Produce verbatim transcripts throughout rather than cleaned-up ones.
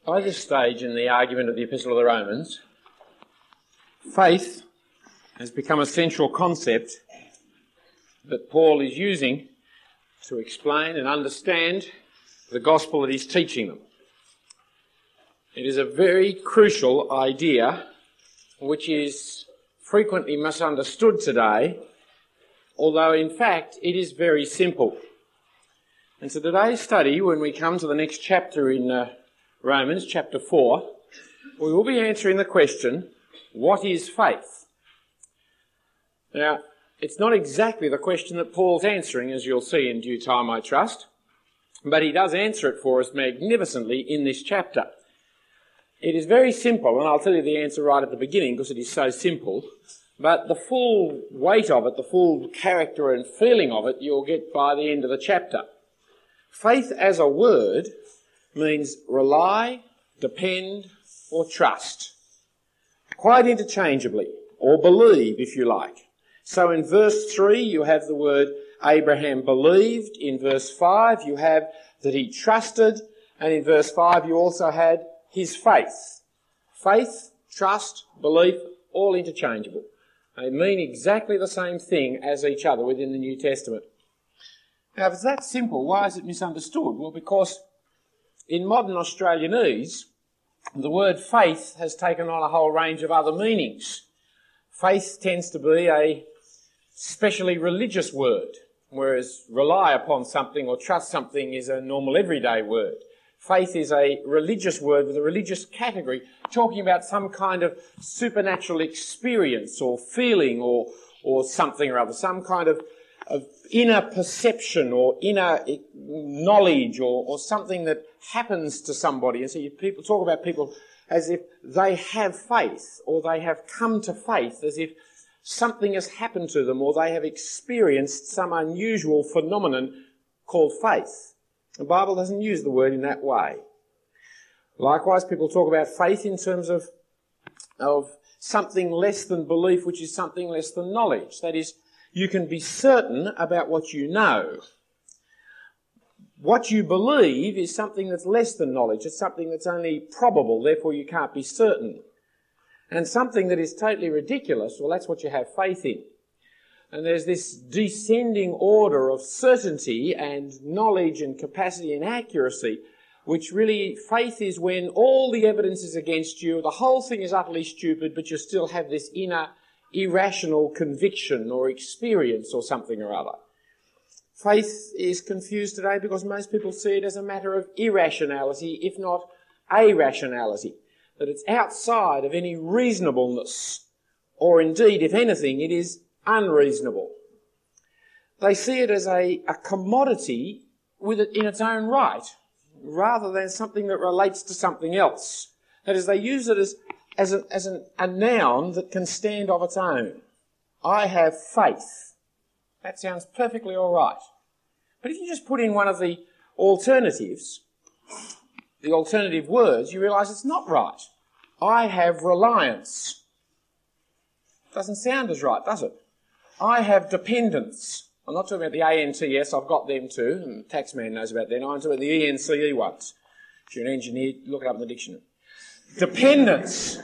By this stage in the argument of the Epistle of the Romans, faith has become a central concept that Paul is using to explain and understand the gospel that he's teaching them. It is a very crucial idea which is frequently misunderstood today, although in fact it is very simple. And so today's study, when we come to the next chapter in uh, Romans, chapter four, we will be answering the question, what is faith? Now, it's not exactly the question that Paul's answering, as you'll see in due time, I trust, but he does answer it for us magnificently in this chapter. It is very simple, and I'll tell you the answer right at the beginning because it is so simple, but the full weight of it, the full character and feeling of it, you'll get by the end of the chapter. Faith as a word means rely, depend, or trust. Quite interchangeably, or believe if you like. So in verse three you have the word Abraham believed, in verse five you have that he trusted, and in verse five you also had his faith. Faith, trust, belief, all interchangeable. They mean exactly the same thing as each other within the New Testament. Now if it's that simple, why is it misunderstood? Well, because in modern Australianese, the word faith has taken on a whole range of other meanings. Faith tends to be a specially religious word, whereas rely upon something or trust something is a normal everyday word. Faith is a religious word with a religious category, talking about some kind of supernatural experience or feeling or or something or other, some kind of, of inner perception or inner knowledge or, or something that happens to somebody. And so you, people talk about people as if they have faith or they have come to faith, as if something has happened to them or they have experienced some unusual phenomenon called faith. The Bible doesn't use the word in that way. Likewise, people talk about faith in terms of, of something less than belief, which is something less than knowledge. That is, you can be certain about what you know. What you believe is something that's less than knowledge. It's something that's only probable, therefore you can't be certain. And something that is totally ridiculous, well, that's what you have faith in. And there's this descending order of certainty and knowledge and capacity and accuracy, which really, faith is when all the evidence is against you, the whole thing is utterly stupid, but you still have this inner irrational conviction or experience or something or other. Faith is confused today because most people see it as a matter of irrationality, if not irrationality, that it's outside of any reasonableness, or indeed, if anything, it is unreasonable. They see it as a, a commodity with it in its own right, rather than something that relates to something else. That is, they use it as, as, a, as an, a noun that can stand of its own. I have faith. That sounds perfectly all right. But if you just put in one of the alternatives, the alternative words, you realise it's not right. I have reliance. Doesn't sound as right, does it? I have dependence. I'm not talking about the A N T S, I've got them too, and the taxman knows about them. I'm talking about the E N C E ones. If you're an engineer, look it up in the dictionary. Dependence.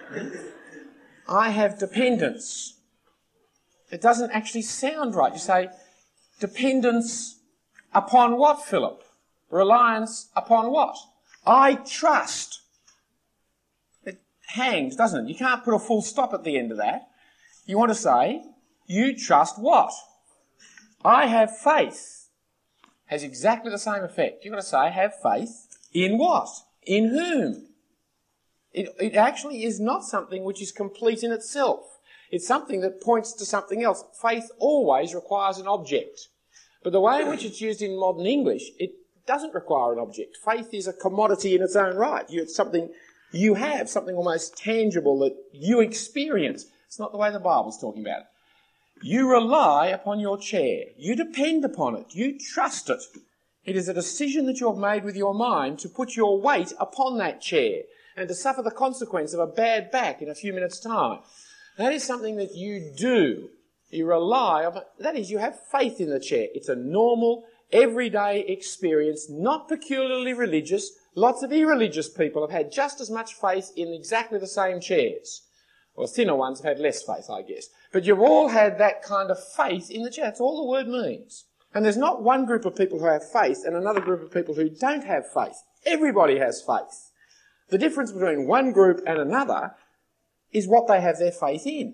I have dependence. It doesn't actually sound right. You say, dependence upon what, Philip? Reliance upon what? I trust. It hangs, doesn't it? You can't put a full stop at the end of that. You want to say, you trust what? I have faith. Has exactly the same effect. You've got to say, have faith in what? In whom? It, it actually is not something which is complete in itself. It's something that points to something else. Faith always requires an object. But the way in which it's used in modern English, it doesn't require an object. Faith is a commodity in its own right. You, it's something you have, something almost tangible that you experience. It's not the way the Bible's talking about it. You rely upon your chair. You depend upon it. You trust it. It is a decision that you have made with your mind to put your weight upon that chair and to suffer the consequence of a bad back in a few minutes' time. That is something that you do. You rely on it. That is, you have faith in the chair. It's a normal, everyday experience, not peculiarly religious, Lots of irreligious people have had just as much faith in exactly the same chairs. Or thinner ones have had less faith, I guess. But you've all had that kind of faith in the chair. That's all the word means. And there's not one group of people who have faith and another group of people who don't have faith. Everybody has faith. The difference between one group and another is what they have their faith in.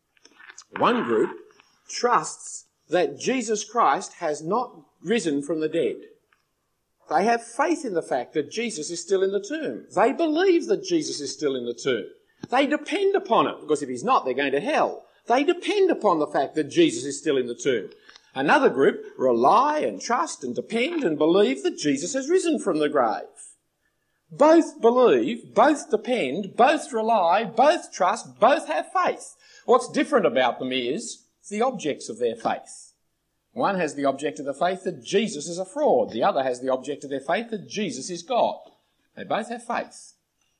One group trusts that Jesus Christ has not risen from the dead. They have faith in the fact that Jesus is still in the tomb. They believe that Jesus is still in the tomb. They depend upon it, because if he's not, they're going to hell. They depend upon the fact that Jesus is still in the tomb. Another group rely and trust and depend and believe that Jesus has risen from the grave. Both believe, both depend, both rely, both trust, both have faith. What's different about them is the objects of their faith. One has the object of the faith that Jesus is a fraud. The other has the object of their faith that Jesus is God. They both have faith.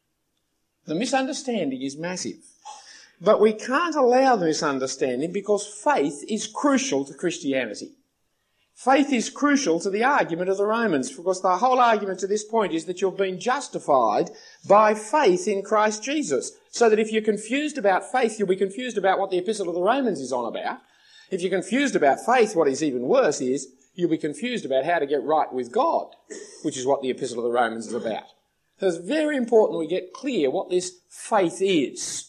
The misunderstanding is massive. But we can't allow the misunderstanding because faith is crucial to Christianity. Faith is crucial to the argument of the Romans, because the whole argument to this point is that you've been justified by faith in Christ Jesus. So that if you're confused about faith, you'll be confused about what the Epistle of the Romans is on about. If you're confused about faith, what is even worse is you'll be confused about how to get right with God, which is what the Epistle of the Romans is about. So it's very important we get clear what this faith is.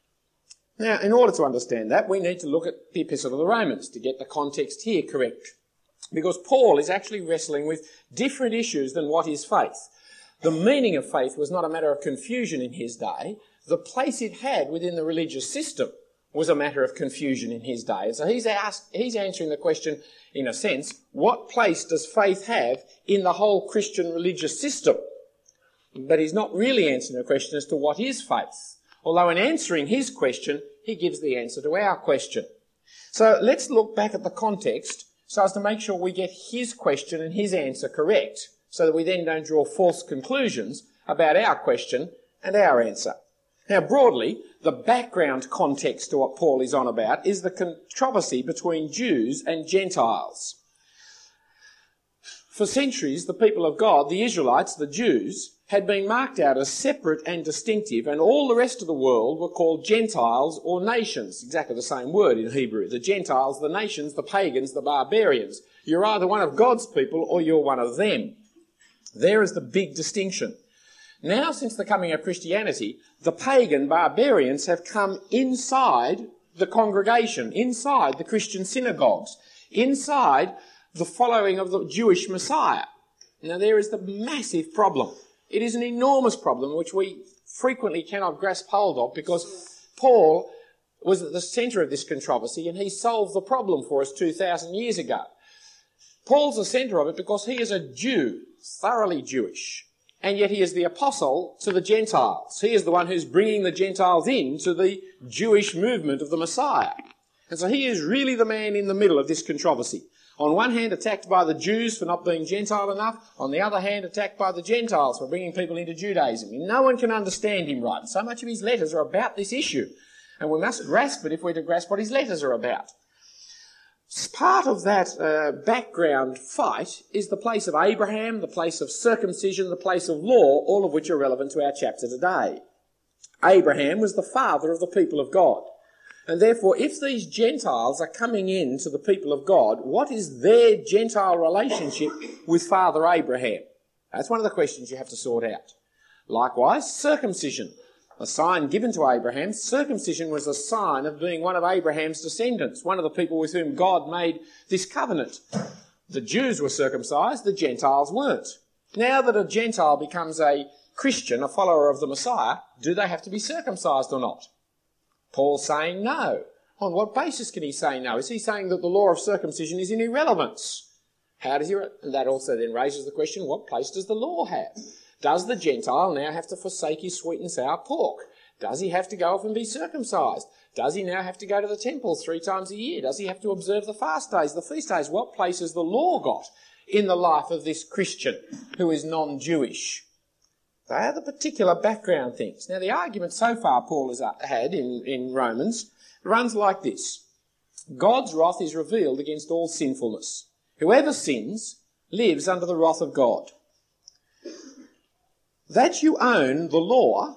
Now, in order to understand that, we need to look at the Epistle of the Romans to get the context here correct. Because Paul is actually wrestling with different issues than what is faith. The meaning of faith was not a matter of confusion in his day. The place it had within the religious system was a matter of confusion in his day. And so he's asked, he's answering the question, in a sense, what place does faith have in the whole Christian religious system? But he's not really answering the question as to what is faith. Although in answering his question, he gives the answer to our question. So let's look back at the context so as to make sure we get his question and his answer correct, so that we then don't draw false conclusions about our question and our answer. Now, broadly, the background context to what Paul is on about is the controversy between Jews and Gentiles. For centuries, the people of God, the Israelites, the Jews, had been marked out as separate and distinctive, and all the rest of the world were called Gentiles or nations. Exactly the same word in Hebrew. The Gentiles, the nations, the pagans, the barbarians. You're either one of God's people or you're one of them. There is the big distinction. Now, since the coming of Christianity, the pagan barbarians have come inside the congregation, inside the Christian synagogues, inside the following of the Jewish Messiah. Now, there is the massive problem. It is an enormous problem which we frequently cannot grasp hold of, because Paul was at the centre of this controversy and he solved the problem for us two thousand years ago. Paul's the centre of it because he is a Jew, thoroughly Jewish, and yet he is the apostle to the Gentiles. He is the one who's bringing the Gentiles in to the Jewish movement of the Messiah. And so he is really the man in the middle of this controversy. On one hand, attacked by the Jews for not being Gentile enough. On the other hand, attacked by the Gentiles for bringing people into Judaism. And no one can understand him right. So much of his letters are about this issue. And we must grasp it if we're to grasp what his letters are about. Part of that uh, background fight is the place of Abraham, the place of circumcision, the place of law, all of which are relevant to our chapter today. Abraham was the father of the people of God. And therefore, if these Gentiles are coming in to the people of God, what is their Gentile relationship with Father Abraham? That's one of the questions you have to sort out. Likewise, circumcision, a sign given to Abraham. Circumcision was a sign of being one of Abraham's descendants, one of the people with whom God made this covenant. The Jews were circumcised, the Gentiles weren't. Now that a Gentile becomes a Christian, a follower of the Messiah, do they have to be circumcised or not? Paul's saying no. On what basis can he say no? Is he saying that the law of circumcision is in irrelevance? How does he... Re- and that also then raises the question, what place does the law have? Does the Gentile now have to forsake his sweet and sour pork? Does he have to go off and be circumcised? Does he now have to go to the temple three times a year? Does he have to observe the fast days, the feast days? What place has the law got in the life of this Christian who is non-Jewish? They are the particular background things. Now, the argument so far Paul has had in, in Romans runs like this. God's wrath is revealed against all sinfulness. Whoever sins lives under the wrath of God. That you own the law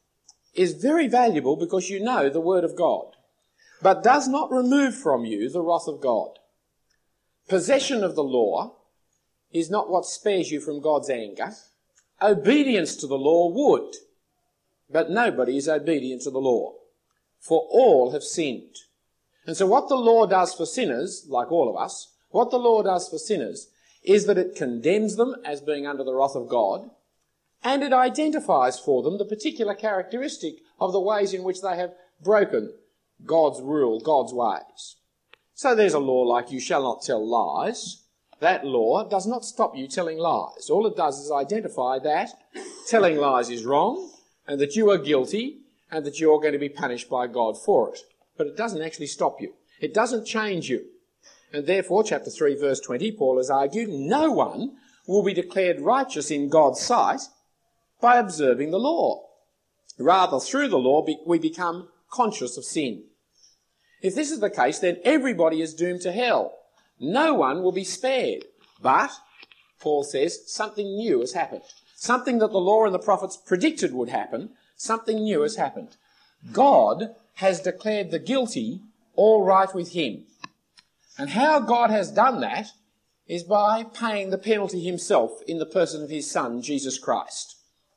is very valuable because you know the word of God, but does not remove from you the wrath of God. Possession of the law is not what spares you from God's anger. Obedience to the law would, but nobody is obedient to the law, for all have sinned. And so what the law does for sinners, like all of us, what the law does for sinners is that it condemns them as being under the wrath of God, and it identifies for them the particular characteristic of the ways in which they have broken God's rule, God's ways. So there's a law like you shall not tell lies. That law does not stop you telling lies. All it does is identify that telling lies is wrong and that you are guilty and that you're going to be punished by God for it. But it doesn't actually stop you. It doesn't change you. And therefore, chapter three, verse twenty, Paul has argued, no one will be declared righteous in God's sight by observing the law. Rather, through the law, we become conscious of sin. If this is the case, then everybody is doomed to hell. No one will be spared. But, Paul says, something new has happened. Something that the law and the prophets predicted would happen. Something new has happened. God has declared the guilty all right with him. And how God has done that is by paying the penalty himself in the person of his Son, Jesus Christ.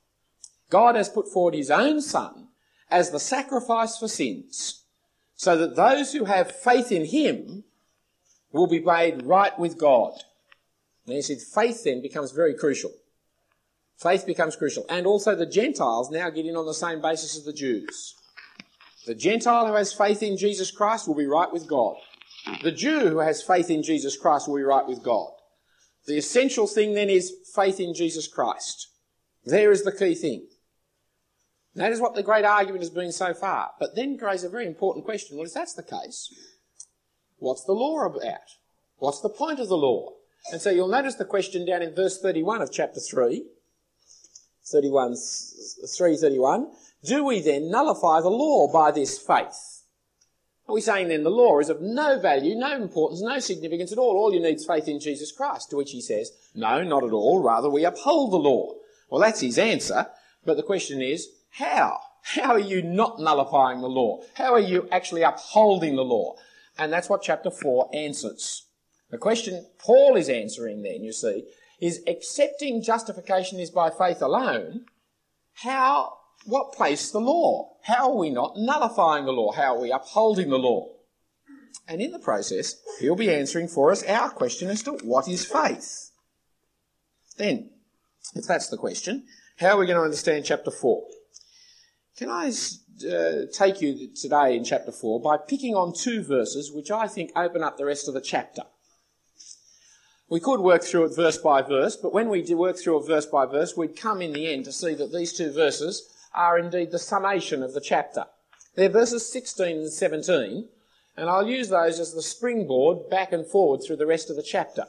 God has put forward his own Son as the sacrifice for sins, so that those who have faith in him will be made right with God. And he said faith then becomes very crucial. Faith becomes crucial. And also the Gentiles now get in on the same basis as the Jews. The Gentile who has faith in Jesus Christ will be right with God. The Jew who has faith in Jesus Christ will be right with God. The essential thing then is faith in Jesus Christ. There is the key thing. That is what the great argument has been so far. But then raises a very important question. Well, if that's the case, what's the law about? What's the point of the law? And so you'll notice the question down in verse thirty-one of chapter three. thirty-one, three thirty-one. Do we then nullify the law by this faith? Are we saying then the law is of no value, no importance, no significance at all? All you need is faith in Jesus Christ. To which he says, no, not at all. Rather, we uphold the law. Well, that's his answer. But the question is, how? How are you not nullifying the law? How are you actually upholding the law? And that's what chapter four answers. The question Paul is answering then, you see, is accepting justification is by faith alone. How, what place the law? How are we not nullifying the law? How are we upholding the law? And in the process, he'll be answering for us our question as to what is faith. Then, if that's the question, how are we going to understand chapter four? Can I uh, take you today in chapter four by picking on two verses which I think open up the rest of the chapter. We could work through it verse by verse, but when we do work through it verse by verse, we'd come in the end to see that these two verses are indeed the summation of the chapter. They're verses sixteen and seventeen, and I'll use those as the springboard back and forward through the rest of the chapter.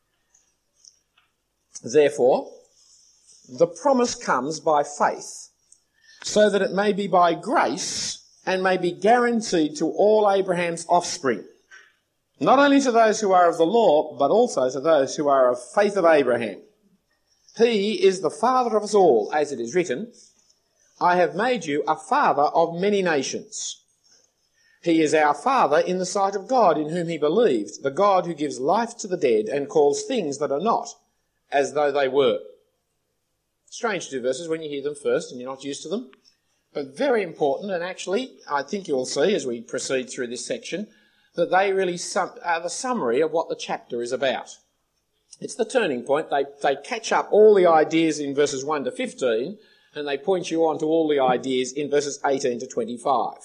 Therefore, the promise comes by faith, so that it may be by grace and may be guaranteed to all Abraham's offspring, not only to those who are of the law, but also to those who are of faith of Abraham. He is the father of us all, as it is written, I have made you a father of many nations. He is our father in the sight of God, in whom he believed, the God who gives life to the dead and calls things that are not as though they were. Strange two verses when you hear them first and you're not used to them, but very important, and actually I think you'll see as we proceed through this section that they really sum- are the summary of what the chapter is about. It's the turning point. They, they catch up all the ideas in verses one to fifteen and they point you on to all the ideas in verses eighteen to twenty-five.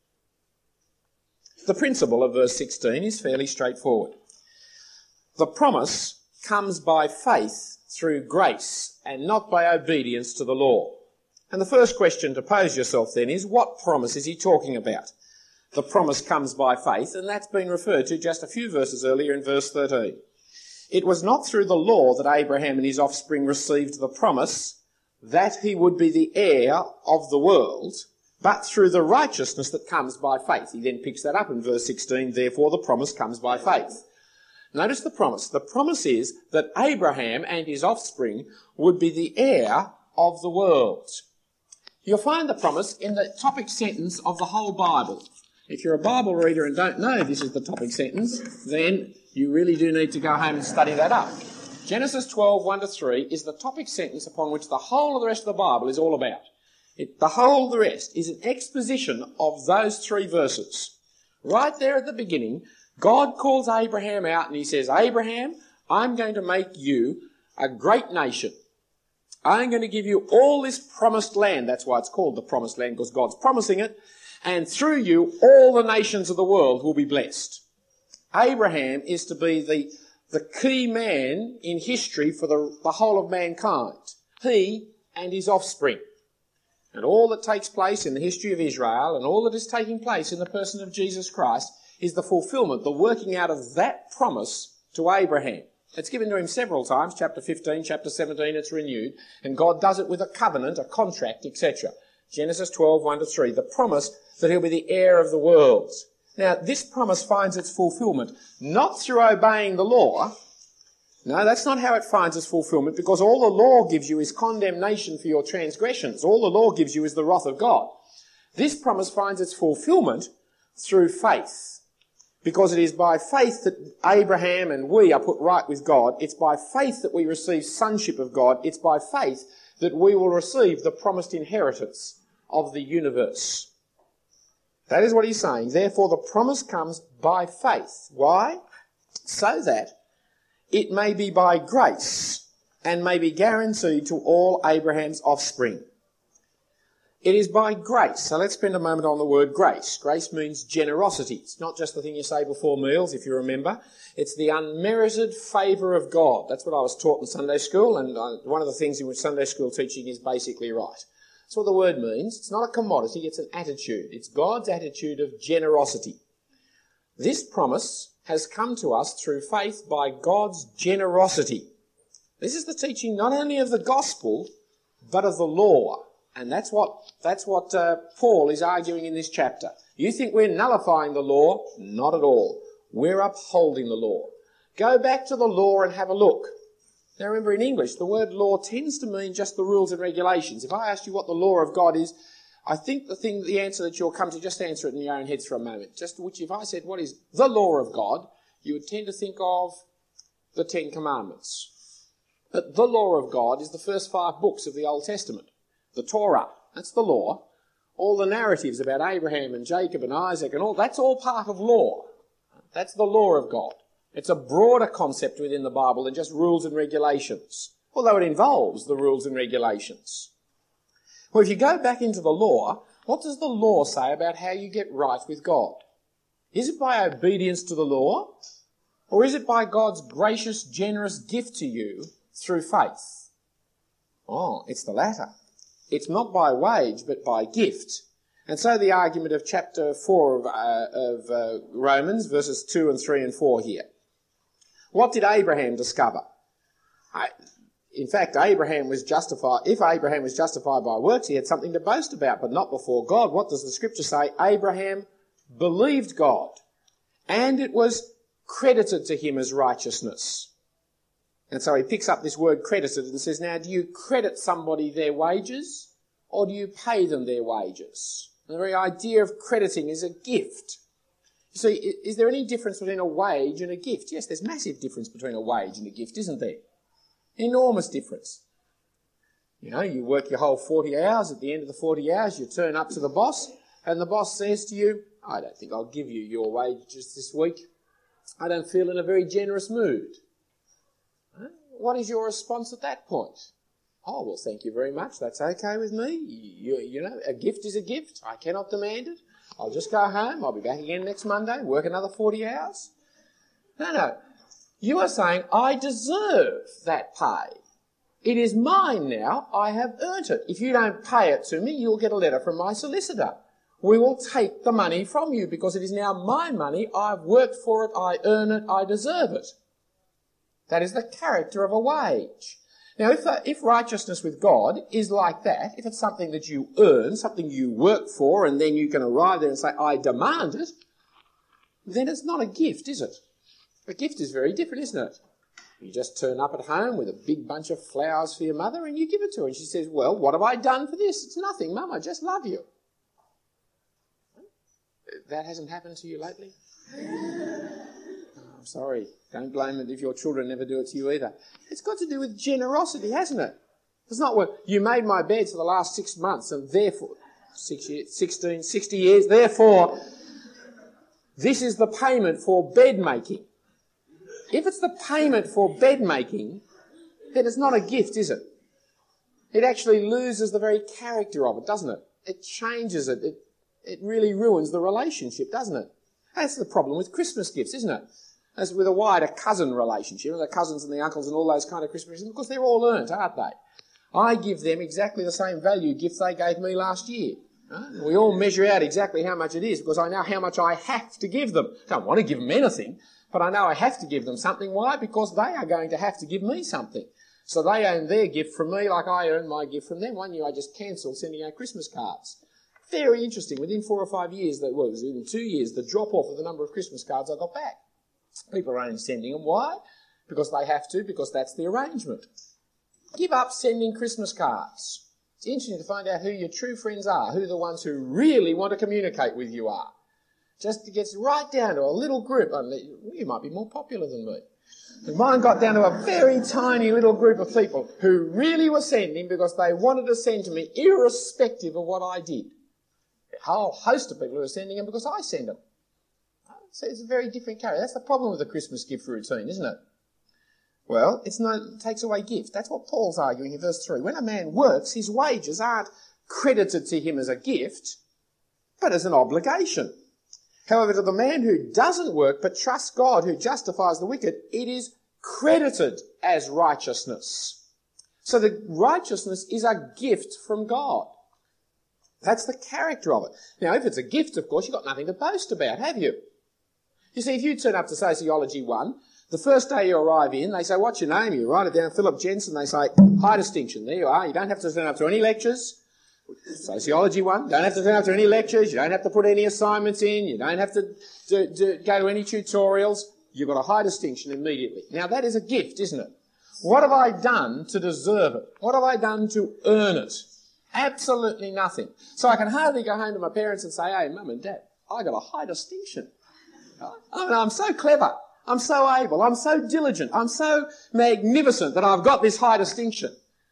The principle of verse sixteen is fairly straightforward. The promise comes by faith through grace and not by obedience to the law. And the first question to pose yourself then is, what promise is he talking about? The promise comes by faith, and that's been referred to just a few verses earlier in verse thirteen. It was not through the law that Abraham and his offspring received the promise that he would be the heir of the world, but through the righteousness that comes by faith. He then picks that up in verse sixteen, therefore the promise comes by faith. Notice the promise. The promise is that Abraham and his offspring would be the heir of the world. You'll find the promise in the topic sentence of the whole Bible. If you're a Bible reader and don't know this is the topic sentence, then you really do need to go home and study that up. Genesis twelve, one to three is the topic sentence upon which the whole of the rest of the Bible is all about. It, the whole of the rest is an exposition of those three verses. Right there at the beginning, God calls Abraham out and he says, Abraham, I'm going to make you a great nation. I'm going to give you all this promised land. That's why it's called the promised land, because God's promising it. And through you, all the nations of the world will be blessed. Abraham is to be the, the key man in history for the, the whole of mankind. He and his offspring. And all that takes place in the history of Israel and all that is taking place in the person of Jesus Christ is the fulfillment, the working out of that promise to Abraham. It's given to him several times, chapter fifteen, chapter seventeen, it's renewed, and God does it with a covenant, a contract, et cetera. Genesis twelve, one to three, the promise that he'll be the heir of the world. Now, this promise finds its fulfillment not through obeying the law. No, that's not how it finds its fulfillment, because all the law gives you is condemnation for your transgressions. All the law gives you is the wrath of God. This promise finds its fulfillment through faith. Because it is by faith that Abraham and we are put right with God. It's by faith that we receive sonship of God. It's by faith that we will receive the promised inheritance of the universe. That is what he's saying. Therefore, the promise comes by faith. Why? So that it may be by grace and may be guaranteed to all Abraham's offspring. It is by grace. So let's spend a moment on the word grace. Grace means generosity. It's not just the thing you say before meals, if you remember. It's the unmerited favour of God. That's what I was taught in Sunday school, and one of the things in which Sunday school teaching is basically right. That's what the word means. It's not a commodity, it's an attitude. It's God's attitude of generosity. This promise has come to us through faith by God's generosity. This is the teaching not only of the gospel, but of the law. And that's what that's what uh, Paul is arguing in this chapter. You think we're nullifying the law? Not at all. We're upholding the law. Go back to the law and have a look. Now remember, in English, the word law tends to mean just the rules and regulations. If I asked you what the law of God is, I think the thing, the answer that you'll come to, just answer it in your own heads for a moment. Just which, if I said, what is the law of God, you would tend to think of the Ten Commandments. But the law of God is the first five books of the Old Testament. The Torah, that's the law. All the narratives about Abraham and Jacob and Isaac and all, that's all part of law. That's the law of God. It's a broader concept within the Bible than just rules and regulations, although it involves the rules and regulations. Well, if you go back into the law, what does the law say about how you get right with God? Is it by obedience to the law, or is it by God's gracious, generous gift to you through faith? Oh, it's the latter. It's not by wage, but by gift. And so the argument of chapter four of, uh, of uh, Romans, verses two and three and four here. What did Abraham discover? I, in fact, Abraham was justified, if Abraham was justified by works, he had something to boast about, but not before God. What does the scripture say? Abraham believed God, and it was credited to him as righteousness. And so he picks up this word credited and says, now, do you credit somebody their wages or do you pay them their wages? And the very idea of crediting is a gift. You see, is there any difference between a wage and a gift? Yes, there's massive difference between a wage and a gift, isn't there? Enormous difference. You know, you work your whole forty hours. At the end of the forty hours, you turn up to the boss and the boss says to you, I don't think I'll give you your wages this week. I don't feel in a very generous mood. What is your response at that point? Oh, well, thank you very much. That's okay with me. You, you know, a gift is a gift. I cannot demand it. I'll just go home. I'll be back again next Monday, work another forty hours. No, no. You are saying, I deserve that pay. It is mine now. I have earned it. If you don't pay it to me, you'll get a letter from my solicitor. We will take the money from you because it is now my money. I've worked for it. I earn it. I deserve it. That is the character of a wage. Now, if, uh, if righteousness with God is like that, if it's something that you earn, something you work for, and then you can arrive there and say, I demand it, then it's not a gift, is it? A gift is very different, isn't it? You just turn up at home with a big bunch of flowers for your mother and you give it to her. And she says, well, what have I done for this? It's nothing, Mum, I just love you. That hasn't happened to you lately? Oh, I'm sorry. Don't blame it if your children never do it to you either. It's got to do with generosity, hasn't it? It's not what you made my bed for the last six months and therefore, six years, sixteen, sixty years, therefore, this is the payment for bed making. If it's the payment for bed making, then it's not a gift, is it? It actually loses the very character of it, doesn't it? It changes it. It, it really ruins the relationship, doesn't it? That's the problem with Christmas gifts, isn't it? As with a wider cousin relationship, the cousins and the uncles and all those kind of Christmas gifts, because they're all earned, aren't they? I give them exactly the same value gift they gave me last year. Right? We all measure out exactly how much it is because I know how much I have to give them. I don't want to give them anything, but I know I have to give them something. Why? Because they are going to have to give me something. So they earn their gift from me like I earn my gift from them. One year I just cancelled sending out Christmas cards. Very interesting. Within four or five years, well, it was within two years, the drop-off of the number of Christmas cards I got back. People are only sending them. Why? Because they have to, because that's the arrangement. Give up sending Christmas cards. It's interesting to find out who your true friends are, who the ones who really want to communicate with you are. Just gets right down to a little group. You might be more popular than me. And mine got down to a very tiny little group of people who really were sending because they wanted to send to me irrespective of what I did. A whole host of people who are sending them because I send them. So it's a very different character. That's the problem with the Christmas gift routine, isn't it? Well, it's no, it takes away gift. That's what Paul's arguing in verse three. When a man works, his wages aren't credited to him as a gift, but as an obligation. However, to the man who doesn't work but trusts God who justifies the wicked, it is credited as righteousness. So the righteousness is a gift from God. That's the character of it. Now, if it's a gift, of course, you've got nothing to boast about, have you? You see, if you turn up to Sociology one, the first day you arrive in, they say, what's your name? You write it down, Philip Jensen. They say, high distinction. There you are. You don't have to turn up to any lectures. Sociology one, don't have to turn up to any lectures. You don't have to put any assignments in. You don't have to do, do, go to any tutorials. You've got a high distinction immediately. Now, that is a gift, isn't it? What have I done to deserve it? What have I done to earn it? Absolutely nothing. So I can hardly go home to my parents and say, hey, Mum and Dad, I got a high distinction. I mean, I'm so clever. I'm so able. I'm so diligent. I'm so magnificent that I've got this high distinction.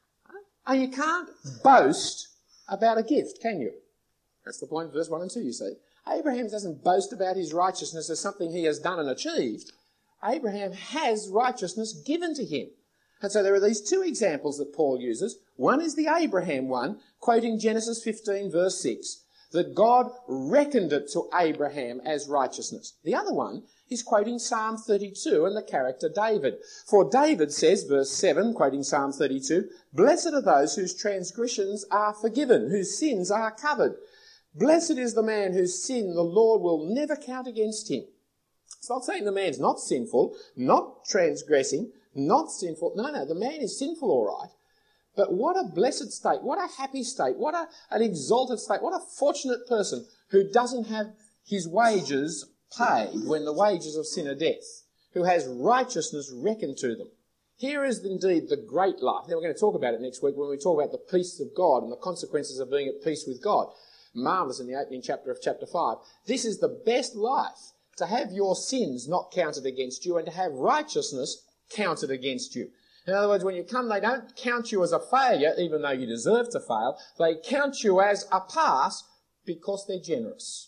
And you can't boast about a gift, can you? That's the point of verse one and two, you see. Abraham doesn't boast about his righteousness as something he has done and achieved. Abraham has righteousness given to him. And so there are these two examples that Paul uses. One is the Abraham one, quoting Genesis fifteen, verse six, that God reckoned it to Abraham as righteousness. The other one is quoting Psalm thirty-two and the character David. For David says, verse seven, quoting Psalm thirty-two, blessed are those whose transgressions are forgiven, whose sins are covered. Blessed is the man whose sin the Lord will never count against him. It's not saying the man's not sinful, not transgressing, not sinful. No, no, the man is sinful, all right. But what a blessed state, what a happy state, what a, an exalted state, what a fortunate person who doesn't have his wages paid when the wages of sin are death, who has righteousness reckoned to them. Here is indeed the great life. Now we're going to talk about it next week when we talk about the peace of God and the consequences of being at peace with God. Marvellous in the opening chapter of chapter five. This is the best life, to have your sins not counted against you and to have righteousness counted against you. In other words, when you come, they don't count you as a failure, even though you deserve to fail. They count you as a pass because they're generous.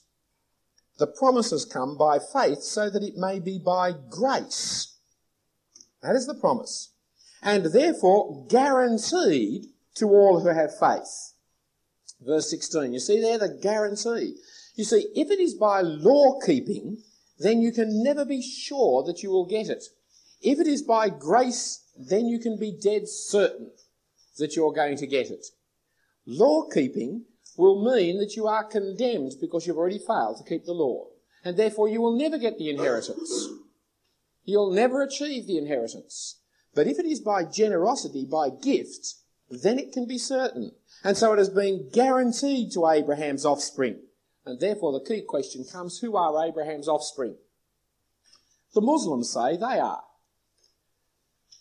The promises come by faith so that it may be by grace. That is the promise. And therefore guaranteed to all who have faith. Verse sixteen, you see there the guarantee. You see, if it is by law keeping, then you can never be sure that you will get it. If it is by grace, then you can be dead certain that you're going to get it. Law keeping will mean that you are condemned because you've already failed to keep the law. And therefore you will never get the inheritance. You'll never achieve the inheritance. But if it is by generosity, by gift, then it can be certain. And so it has been guaranteed to Abraham's offspring. And therefore the key question comes, who are Abraham's offspring? The Muslims say they are.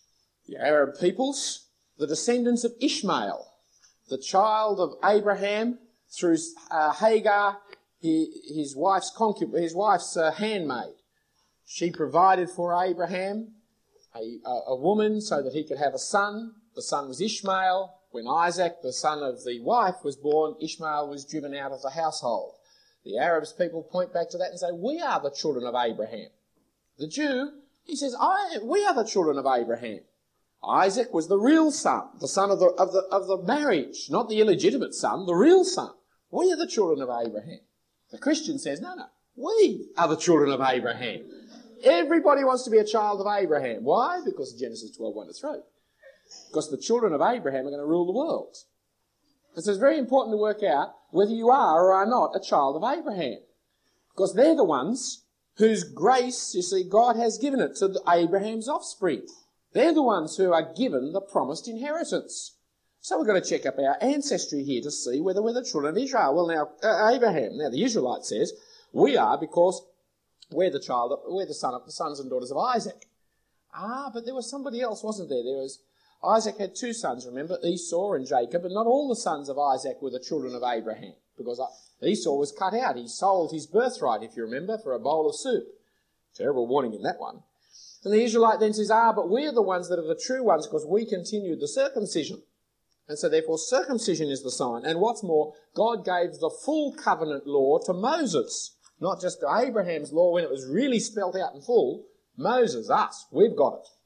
The Arab peoples, the descendants of Ishmael, the child of Abraham through uh, Hagar, his, his wife's concubine, his wife's uh, handmaid. She provided for Abraham a, a, a woman so that he could have a son. The son was Ishmael. When Isaac, the son of the wife, was born, Ishmael was driven out of the household. The Arabs people point back to that and say, we are the children of Abraham. The Jew, he says, I, we are the children of Abraham. Isaac was the real son, the son of the, of the, of the marriage, not the illegitimate son, the real son. We are the children of Abraham. The Christian says, no, no, we are the children of Abraham. Everybody wants to be a child of Abraham. Why? Because of Genesis twelve, one to three. Because the children of Abraham are going to rule the world. And so it's very important to work out whether you are or are not a child of Abraham. Because they're the ones whose grace, you see, God has given it to the Abraham's offspring. They're the ones who are given the promised inheritance. So we're going to check up our ancestry here to see whether we're the children of Israel. Well, now, uh, Abraham, now the Israelite says, we are because we're the child, of, we're the son of the sons and daughters of Isaac. Ah, but there was somebody else, wasn't there? There was, Isaac had two sons, remember, Esau and Jacob, and not all the sons of Isaac were the children of Abraham, because Esau was cut out. He sold his birthright, if you remember, for a bowl of soup. Terrible warning in that one. And the Israelite then says, ah, but we're the ones that are the true ones because we continued the circumcision. And so therefore circumcision is the sign. And what's more, God gave the full covenant law to Moses, not just to Abraham's law when it was really spelt out in full. Moses, us, we've got it.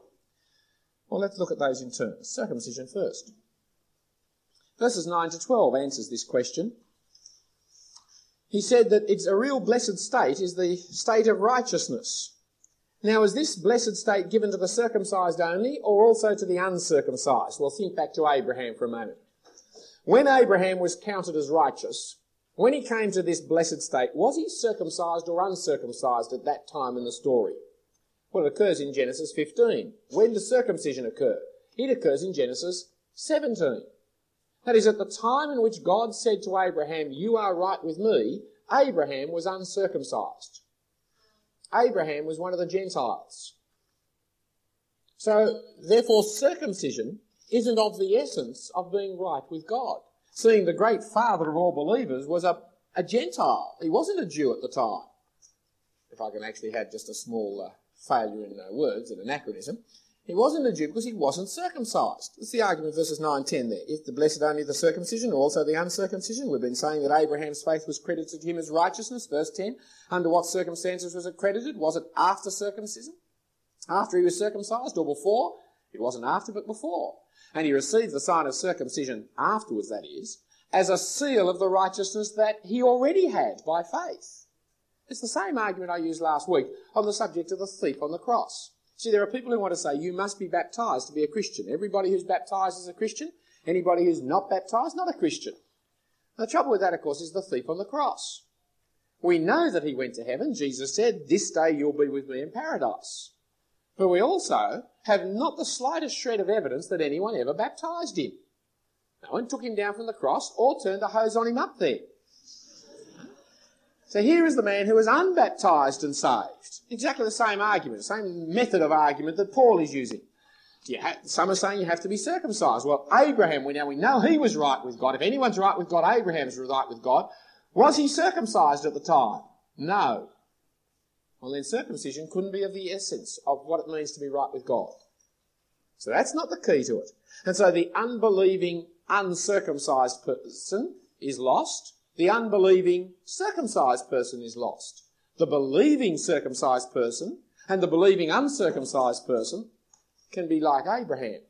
Well, let's look at those in turn. Circumcision first. Verses nine to twelve answers this question. He said that it's a real blessed state is the state of righteousness. Now, is this blessed state given to the circumcised only or also to the uncircumcised? Well, think back to Abraham for a moment. When Abraham was counted as righteous, when he came to this blessed state, was he circumcised or uncircumcised at that time in the story? Well, it occurs in Genesis fifteen. When does circumcision occur? It occurs in Genesis seventeen. That is, at the time in which God said to Abraham, you are right with me, Abraham was uncircumcised. Abraham was one of the Gentiles. So, therefore, circumcision isn't of the essence of being right with God. Seeing the great father of all believers was a, a Gentile. He wasn't a Jew at the time. If I can actually have just a small uh, failure in uh, words, an anachronism. He wasn't a Jew because he wasn't circumcised. That's the argument, verses nine ten there. Is the blessed only the circumcision or also the uncircumcision? We've been saying that Abraham's faith was credited to him as righteousness, verse ten. Under what circumstances was it credited? Was it after circumcision? After he was circumcised or before? It wasn't after, but before. And he received the sign of circumcision afterwards, that is, as a seal of the righteousness that he already had by faith. It's the same argument I used last week on the subject of the thief on the cross. See, there are people who want to say you must be baptised to be a Christian. Everybody who's baptised is a Christian. Anybody who's not baptised, not a Christian. The trouble with that, of course, is the thief on the cross. We know that he went to heaven. Jesus said, this day you'll be with me in paradise. But we also have not the slightest shred of evidence that anyone ever baptised him. No one took him down from the cross or turned a hose on him up there. So here is the man who was unbaptised and saved. Exactly the same argument, same method of argument that Paul is using. You have, some are saying you have to be circumcised. Well, Abraham, we now we know he was right with God. If anyone's right with God, Abraham's right with God. Was he circumcised at the time? No. Well, then circumcision couldn't be of the essence of what it means to be right with God. So that's not the key to it. And so the unbelieving, uncircumcised person is lost. The unbelieving circumcised person is lost. The believing circumcised person and the believing uncircumcised person can be like Abraham.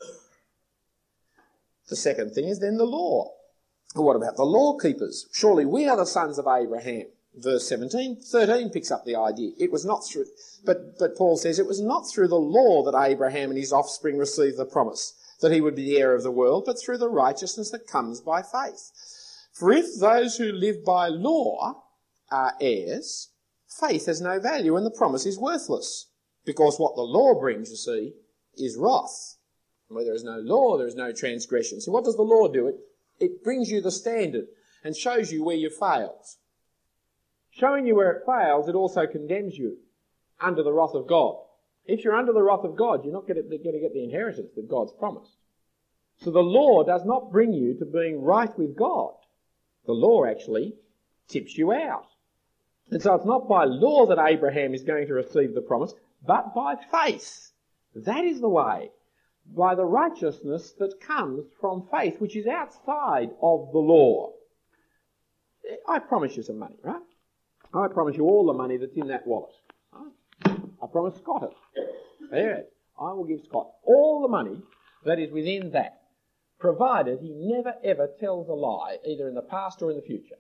The second thing is then the law. What about the law keepers? Surely we are the sons of Abraham. Verse seventeen, thirteen picks up the idea. It was not through, but, but Paul says it was not through the law that Abraham and his offspring received the promise that he would be the heir of the world, but through the righteousness that comes by faith. For if those who live by law are heirs, faith has no value and the promise is worthless. Because what the law brings, you see, is wrath. And where there is no law, there is no transgression. So what does the law do? It, it brings you the standard and shows you where you failed. Showing you where it fails, it also condemns you under the wrath of God. If you're under the wrath of God, you're not going to get the inheritance that God's promised. So the law does not bring you to being right with God. The law actually tips you out. And so it's not by law that Abraham is going to receive the promise, but by faith. That is the way. By the righteousness that comes from faith, which is outside of the law. I promise you some money, right? I promise you all the money that's in that wallet. Right? I promise Scott it. There it is. I will give Scott all the money that is within that, provided he never ever tells a lie, either in the past or in the future.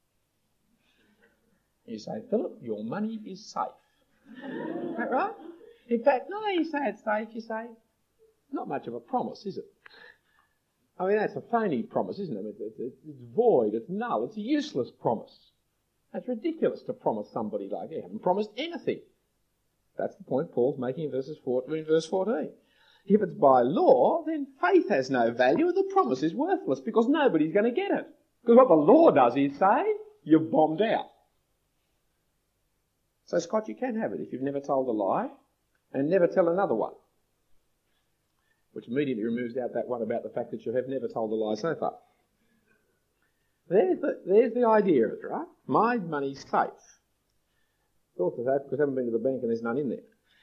You say, Philip, your money is safe. Is that right? In fact, no, you say it's safe, you say, not much of a promise, is it? I mean, that's a phony promise, isn't it? It's, it's, it's void, it's null, it's a useless promise. That's ridiculous to promise somebody like that. You haven't promised anything. That's the point Paul's making in, verses four, in verse fourteen. If it's by law, then faith has no value and the promise is worthless because nobody's going to get it. Because what the law does is say, you're bombed out. So, Scott, you can have it if you've never told a lie and never tell another one. Which immediately removes out that one about the fact that you have never told a lie so far. There's the, there's the idea of it, right? My money's safe. It's also safe because I haven't been to the bank and there's none in there.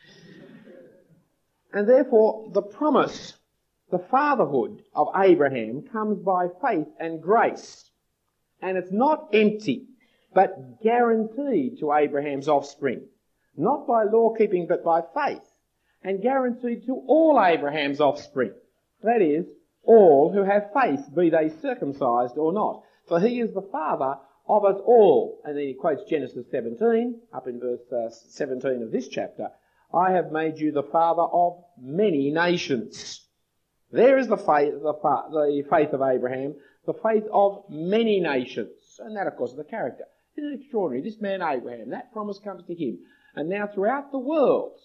And therefore, the promise, the fatherhood of Abraham comes by faith and grace. And it's not empty, but guaranteed to Abraham's offspring. Not by law keeping, but by faith. And guaranteed to all Abraham's offspring. That is, all who have faith, be they circumcised or not. For he is the father of us all. And then he quotes Genesis seventeen, up in verse uh, seventeen of this chapter. I have made you the father of many nations. There is the faith, the, fa- the faith of Abraham, the faith of many nations. And that, of course, is the character. Isn't it extraordinary? This man Abraham, that promise comes to him. And now throughout the world,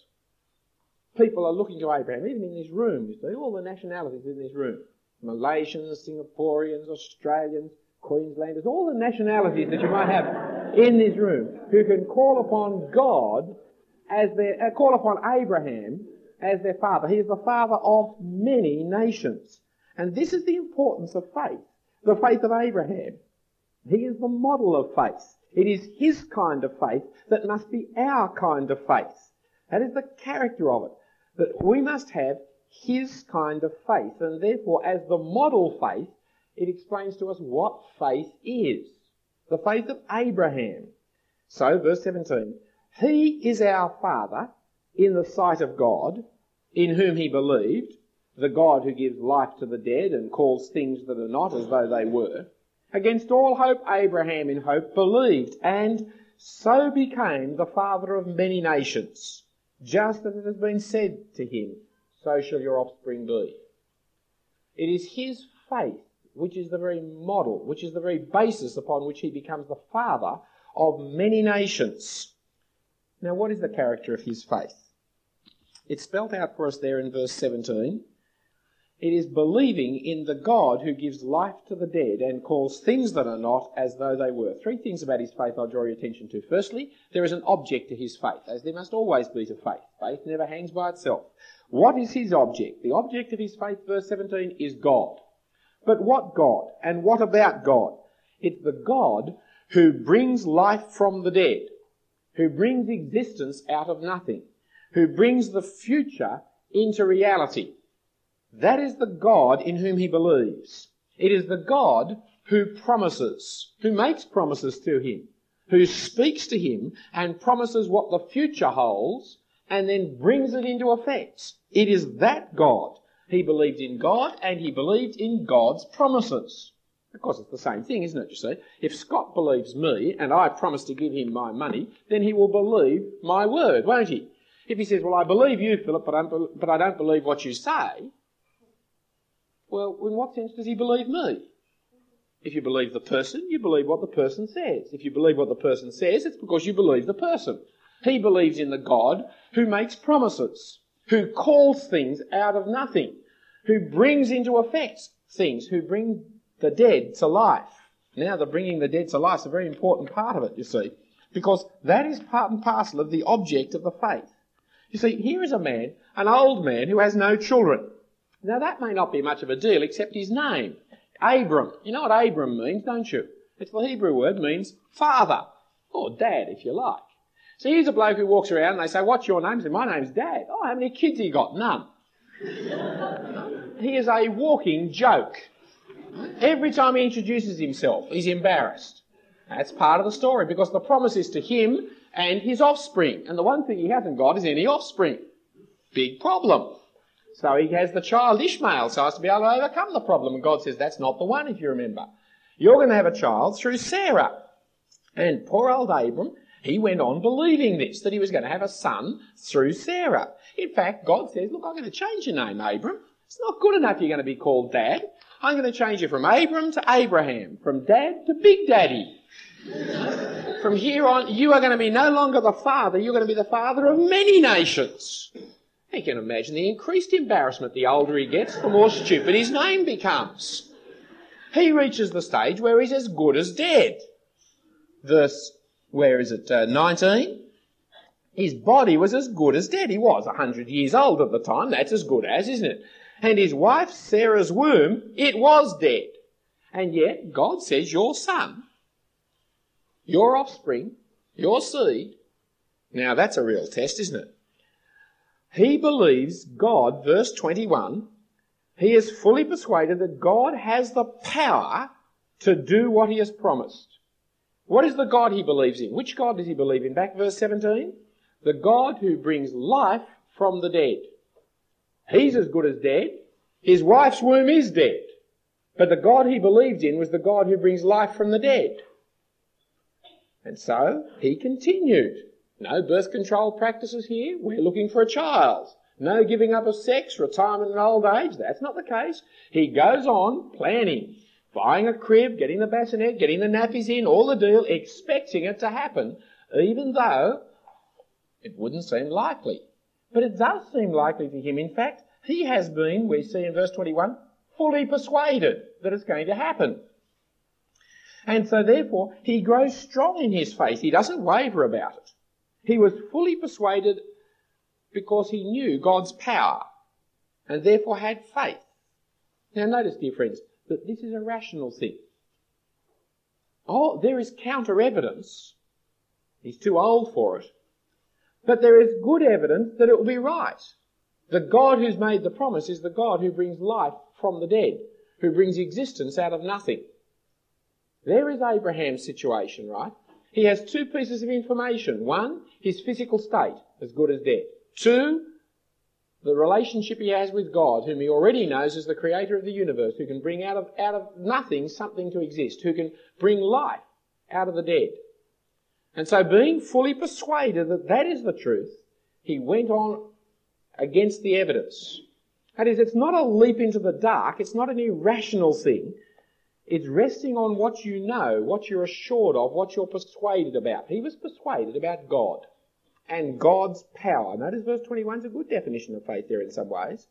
people are looking to Abraham, even in this room, you see, all the nationalities in this room. Malaysians, Singaporeans, Australians, Queenslanders, all the nationalities that you might have in this room, who can call upon God as their, uh, call upon Abraham as their father. He is the father of many nations. And this is the importance of faith, the faith of Abraham. He is the model of faith. It is his kind of faith that must be our kind of faith. That is the character of it, that we must have his kind of faith. And therefore, as the model faith, it explains to us what faith is. The faith of Abraham. So, verse seventeen, he is our father in the sight of God, in whom he believed, the God who gives life to the dead and calls things that are not as though they were. Against all hope, Abraham in hope believed, and so became the father of many nations, just as it has been said to him, so shall your offspring be. It is his faith which is the very model, which is the very basis upon which he becomes the father of many nations. Now, what is the character of his faith? It's spelt out for us there in verse seventeen. It is believing in the God who gives life to the dead and calls things that are not as though they were. Three things about his faith I'll draw your attention to. Firstly, there is an object to his faith, as there must always be to faith. Faith never hangs by itself. What is his object? The object of his faith, verse seventeen, is God. But what God? And what about God? It's the God who brings life from the dead, who brings existence out of nothing, who brings the future into reality. That is the God in whom he believes. It is the God who promises, who makes promises to him, who speaks to him and promises what the future holds and then brings it into effect. It is that God. He believed in God and he believed in God's promises. Of course, it's the same thing, isn't it, you see? If Scott believes me and I promise to give him my money, then he will believe my word, won't he? If he says, well, I believe you, Philip, but I don't, but I don't believe what you say, well, in what sense does he believe me? If you believe the person, you believe what the person says. If you believe what the person says, it's because you believe the person. He believes in the God who makes promises, who calls things out of nothing, who brings into effect things, who bring the dead to life. Now, the bringing the dead to life is a very important part of it, you see, because that is part and parcel of the object of the faith. You see, here is a man, an old man, who has no children. Now that may not be much of a deal, except his name, Abram. You know what Abram means, don't you? It's the Hebrew word, means father, or dad, if you like. So here's a bloke who walks around and they say, what's your name? He says, my name's Dad. Oh, how many kids have you got? None. He is a walking joke. Every time he introduces himself, he's embarrassed. That's part of the story, because the promise is to him and his offspring. And the one thing he hasn't got is any offspring. Big problem. So he has the child Ishmael, so as to be able to overcome the problem. And God says, that's not the one, if you remember. You're going to have a child through Sarah. And poor old Abram, he went on believing this, that he was going to have a son through Sarah. In fact, God says, look, I'm going to change your name, Abram. It's not good enough you're going to be called Dad. I'm going to change you from Abram to Abraham, from Dad to Big Daddy. From here on, you are going to be no longer the father, you're going to be the father of many nations. You can imagine the increased embarrassment the older he gets, the more stupid his name becomes. He reaches the stage where he's as good as dead. Verse, where is it, uh, nineteen? His body was as good as dead. He was one hundred years old at the time. That's as good as, isn't it? And his wife Sarah's womb, it was dead. And yet God says, your son, your offspring, your seed. Now that's a real test, isn't it? He believes God, verse twenty-one, he is fully persuaded that God has the power to do what he has promised. What is the God he believes in? Which God does he believe in? Back verse seventeen. The God who brings life from the dead. He's as good as dead. His wife's womb is dead. But the God he believed in was the God who brings life from the dead. And so he continued. No birth control practices here. We're looking for a child. No giving up of sex, retirement and old age. That's not the case. He goes on planning, buying a crib, getting the bassinet, getting the nappies in, all the deal, expecting it to happen, even though it wouldn't seem likely. But it does seem likely to him. In fact, he has been, we see in verse twenty-one, fully persuaded that it's going to happen. And so therefore, he grows strong in his faith. He doesn't waver about it. He was fully persuaded because he knew God's power and therefore had faith. Now notice, dear friends, that this is a rational thing. Oh, there is counter evidence. He's too old for it. But there is good evidence that it will be right. The God who's made the promise is the God who brings life from the dead, who brings existence out of nothing. There is Abraham's situation, right? He has two pieces of information. One, his physical state, as good as dead. Two, the relationship he has with God, whom he already knows as the creator of the universe, who can bring out of, out of nothing something to exist, who can bring life out of the dead. And so being fully persuaded that that is the truth, he went on against the evidence. That is, it's not a leap into the dark, it's not an irrational thing. It's resting on what you know, what you're assured of, what you're persuaded about. He was persuaded about God and God's power. Notice verse twenty-one is a good definition of faith there in some ways.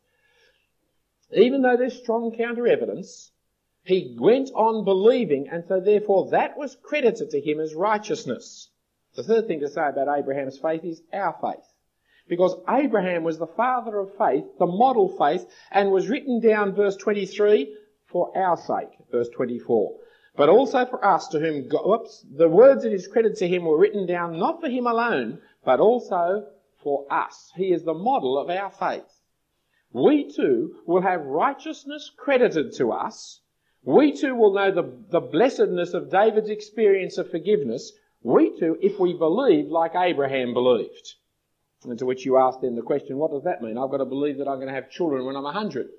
Even though there's strong counter-evidence, he went on believing, and so therefore that was credited to him as righteousness. The third thing to say about Abraham's faith is our faith. Because Abraham was the father of faith, the model faith, and was written down, verse twenty-three, for our sake, verse twenty-four. But also for us, to whom God, whoops, the words that is credited to him were written down not for him alone, but also for us. He is the model of our faith. We too will have righteousness credited to us. We too will know the, the blessedness of David's experience of forgiveness. We too, if we believe like Abraham believed. And to which you ask then the question, what does that mean? I've got to believe that I'm going to have children when I'm a hundred.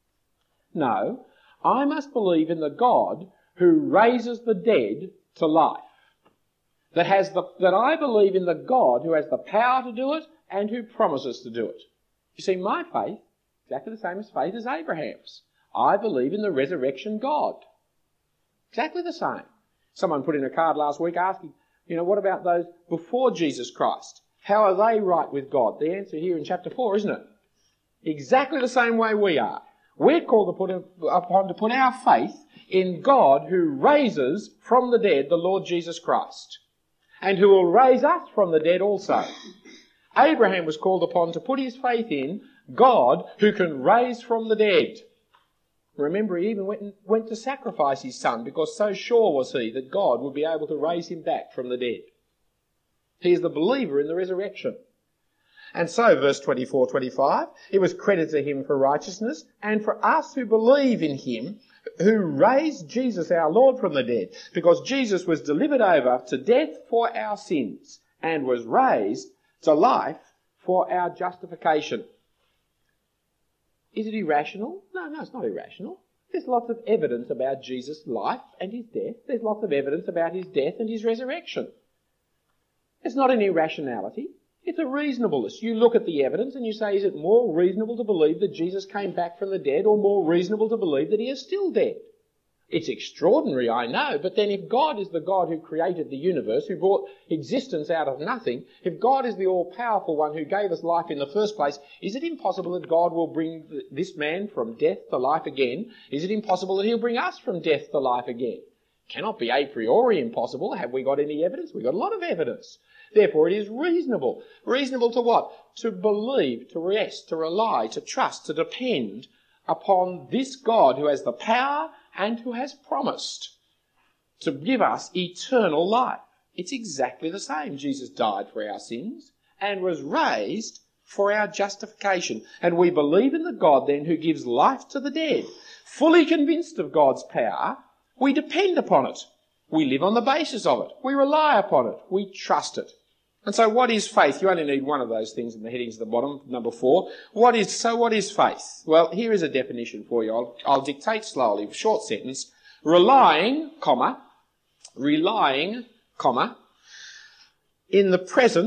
No, I must believe in the God who raises the dead to life. That has the, that I believe in the God who has the power to do it and who promises to do it. You see, my faith, exactly the same as faith as Abraham's. I believe in the resurrection God. Exactly the same. Someone put in a card last week asking, you know, what about those before Jesus Christ? How are they right with God? The answer here in chapter four, isn't it? Exactly the same way we are. We're called to put upon to put our faith in God who raises from the dead the Lord Jesus Christ, and who will raise us from the dead also. Abraham was called upon to put his faith in God who can raise from the dead. Remember, he even went, went to sacrifice his son because so sure was he that God would be able to raise him back from the dead. He is the believer in the resurrection. And so, verse twenty-four twenty-five, it was credited to him for righteousness, and for us who believe in him, who raised Jesus our Lord from the dead, because Jesus was delivered over to death for our sins and was raised to life for our justification. Is it irrational? No, no, it's not irrational. There's lots of evidence about Jesus' life and his death. There's lots of evidence about his death and his resurrection. It's not an irrationality. It's a reasonableness. You look at the evidence and you say, is it more reasonable to believe that Jesus came back from the dead or more reasonable to believe that he is still dead? It's extraordinary, I know, but then if God is the God who created the universe, who brought existence out of nothing, if God is the all-powerful one who gave us life in the first place, is it impossible that God will bring this man from death to life again? Is it impossible that he'll bring us from death to life again? Cannot be a priori impossible. Have we got any evidence? We've got a lot of evidence. Therefore, it is reasonable. Reasonable to what? To believe, to rest, to rely, to trust, to depend upon this God who has the power and who has promised to give us eternal life. It's exactly the same. Jesus died for our sins and was raised for our justification. And we believe in the God then who gives life to the dead. Fully convinced of God's power, we depend upon it. We live on the basis of it. We rely upon it. We trust it. And so what is faith? You only need one of those things in the headings at the bottom, number four. What is, so what is faith? Well, here is a definition for you. I'll, I'll dictate slowly, short sentence. Relying, comma, relying, comma, in the present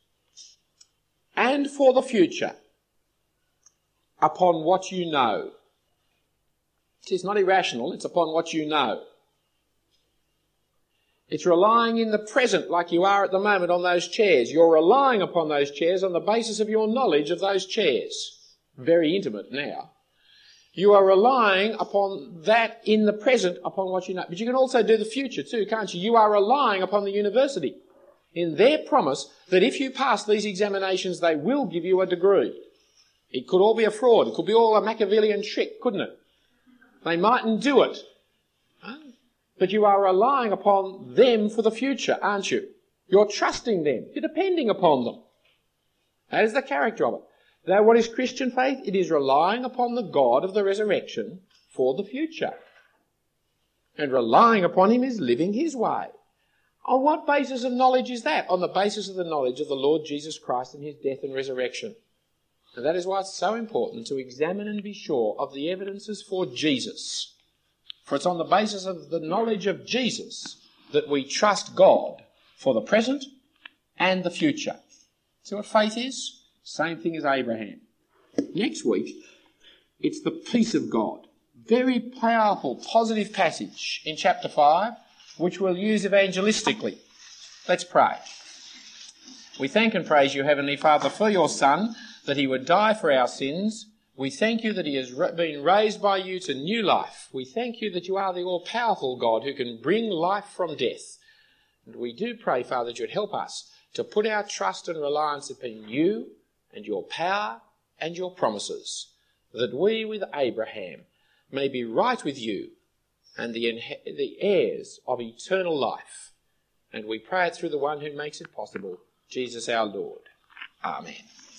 and for the future upon what you know. It's not irrational, it's upon what you know. It's relying in the present like you are at the moment on those chairs. You're relying upon those chairs on the basis of your knowledge of those chairs. Very intimate now. You are relying upon that in the present upon what you know. But you can also do the future too, can't you? You are relying upon the university in their promise that if you pass these examinations, they will give you a degree. It could all be a fraud. It could be all a Machiavellian trick, couldn't it? They mightn't do it. But you are relying upon them for the future, aren't you? You're trusting them. You're depending upon them. That is the character of it. Now, what is Christian faith? It is relying upon the God of the resurrection for the future. And relying upon him is living his way. On what basis of knowledge is that? On the basis of the knowledge of the Lord Jesus Christ and his death and resurrection. And that is why it's so important to examine and be sure of the evidences for Jesus. For it's on the basis of the knowledge of Jesus that we trust God for the present and the future. See what faith is? Same thing as Abraham. Next week, it's the peace of God. Very powerful, positive passage in chapter five, which we'll use evangelistically. Let's pray. We thank and praise you, Heavenly Father, for your Son, that he would die for our sins. We thank you that he has been raised by you to new life. We thank you that you are the all-powerful God who can bring life from death. And we do pray, Father, that you would help us to put our trust and reliance upon you and your power and your promises, that we with Abraham may be right with you and the, the heirs of eternal life. And we pray it through the one who makes it possible, Jesus our Lord. Amen.